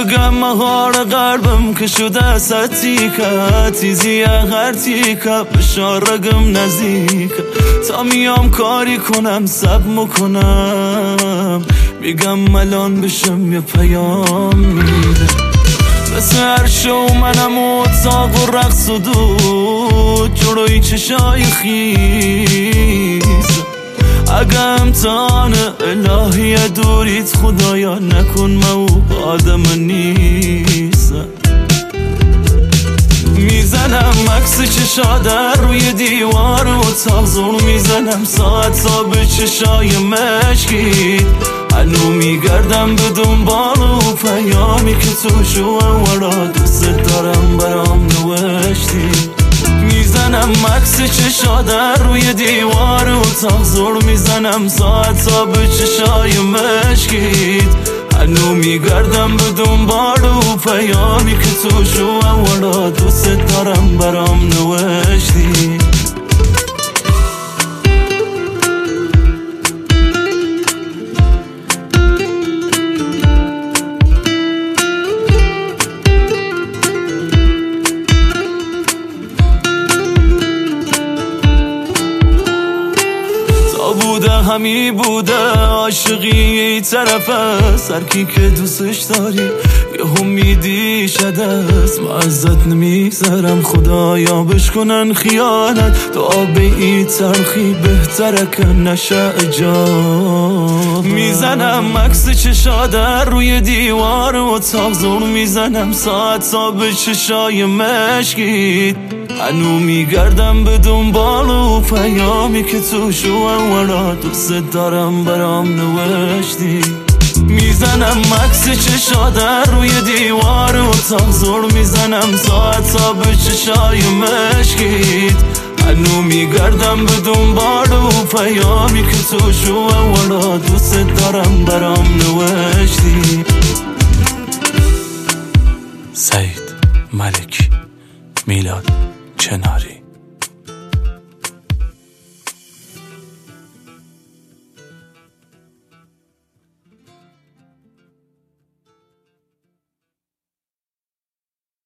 اگم مهار قلبم که شده ستیکه تیزی هر تیکه بشارگم نزیکه تا میام کاری کنم سب میکنم میگم ملان بشم یه پیام میده مثل هر شو منم اتاق و رقص و دود جلوی چشای خیز اگه امتحان الهی دوریت خدایا نکن من او آدم نیستم میزنم عکس چشادر روی دیوار اتاق زور میزنم ساعت تا به چشای مشکی هنو میگردم به دنبال و پیامی که توشو ورا دوست دارم برام نوشتی میزنم عکس چشادر روی دیوار اتاق زور میزنم ساعت تا به چشای مشکید هنو میگردم به دنبال و پیامی که توشو ورا دوست دارم برام نوشتی بوده همی بوده عاشقی ای طرفه سرکی که دوستش داری یه هم میدی شدست ما ازت نمیگذرم خدایا بشکنن خیانت دعا به ای تلخی بهتره که نشه اجاب میزنم عکس چشادر روی دیوار اتاق زور میزنم ساعت تا به چشای مشکید هنو میگردم به دنبال و پیامی که توشو ورا دوست دارم برام نوشتی میزنم عکس چشادر روی دیوار اتاق زور میزنم ساعت تا به چشای مشکید هنو میگردم به دنبال و پیامی که توشو ورا دوست دارم برام نوشتی سعید ملکی، میلاد چناری.